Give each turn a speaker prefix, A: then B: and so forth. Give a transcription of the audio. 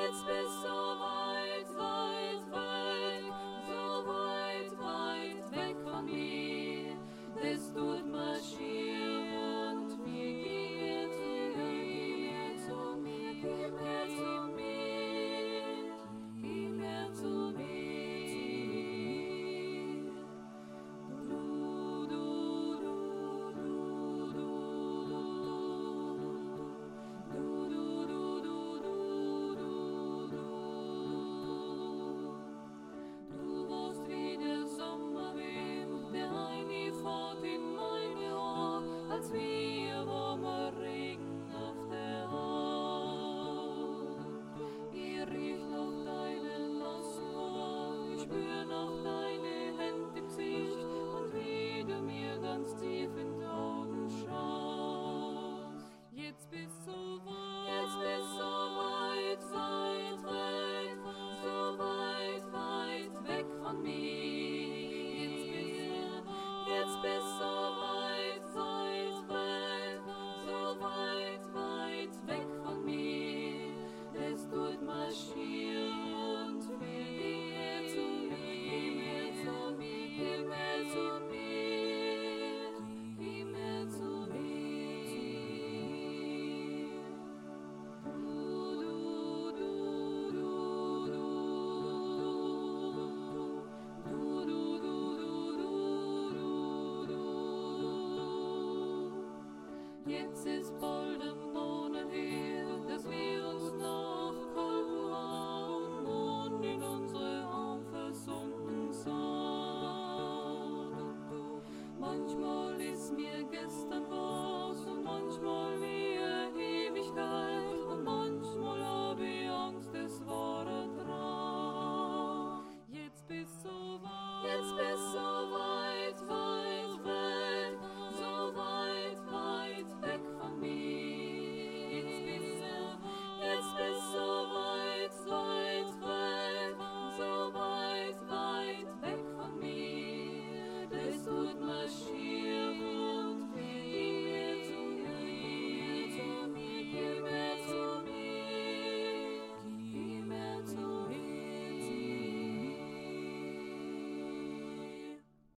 A: jetzt bist so weit, weit, weit, so weit, weit weg von mir. Das tut marschieren und wir gehen zu mir, gib mir zu mir, gib mir zu mir. Du, du, du, du, du, du, du, du, du, du, du. Du warst wie der Sommerwind, der einfährt in meine Ohr, als wie ein warmer Regen auf der Haut. Ich riech nach deinen nassen Ohren, ich spür nach deine Hände im Gesicht und wie du mir ganz tief in die Augen schaust. Jetzt bist so weit, weit, weit, so weit, weit weg von mir. Jetzt bist so weit, weit, weit, so weit, weit weg von mir. Es tut marschieren und wir zu mir, zu mir, zu mir, zu mir. Jetzt ist bald ein Monat her,